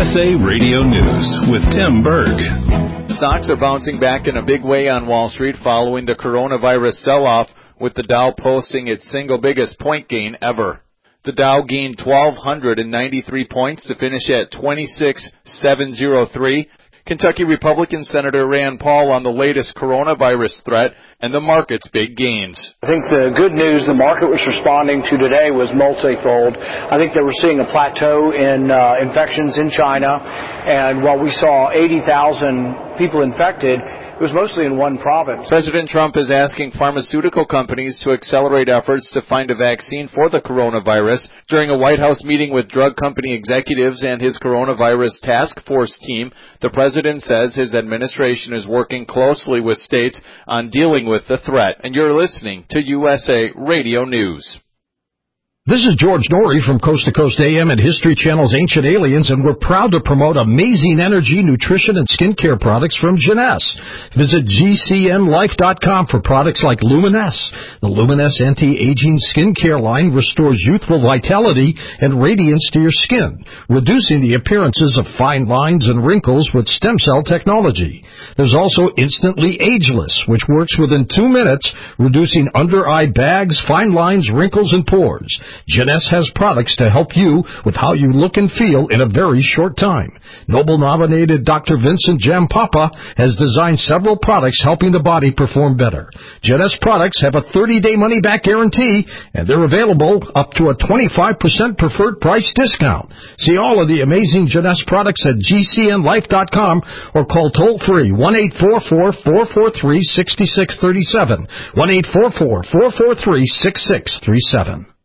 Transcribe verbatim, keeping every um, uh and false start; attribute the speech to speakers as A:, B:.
A: S A Radio News with Tim Berg.
B: Stocks are bouncing back in a big way on Wall Street following the coronavirus sell-off, with the Dow posting its single biggest point gain ever. The Dow gained one thousand two hundred ninety-three points to finish at twenty-six thousand seven hundred three. Kentucky Republican Senator Rand Paul on the latest coronavirus threat and the market's big gains.
C: I think the good news the market was responding to today was multifold. I think that we're seeing a plateau in uh, infections in China, and while we saw eighty thousand people infected, it was mostly in one province.
B: President Trump is asking pharmaceutical companies to accelerate efforts to find a vaccine for the coronavirus. During a White House meeting with drug company executives and his coronavirus task force team, the president says his administration is working closely with states on dealing with the threat. And you're listening to U S A Radio News.
D: This is George Norrie from Coast to Coast A M and History Channel's Ancient Aliens, and we're proud to promote amazing energy, nutrition, and skincare products from Jeunesse. Visit G C N life dot com for products like Luminesse. The Luminesse anti-aging skincare line restores youthful vitality and radiance to your skin, reducing the appearances of fine lines and wrinkles with stem cell technology. There's also Instantly Ageless, which works within two minutes, reducing under-eye bags, fine lines, wrinkles, and pores. Jeunesse has products to help you with how you look and feel in a very short time. Nobel-nominated Doctor Vincent Jampapa has designed several products helping the body perform better. Jeunesse products have a thirty-day money-back guarantee, and they're available up to a twenty-five percent preferred price discount. See all of the amazing Jeunesse products at G C N life dot com or call toll-free one eight four four, four four three, six six three seven, one eight four four, four four three, six six three seven.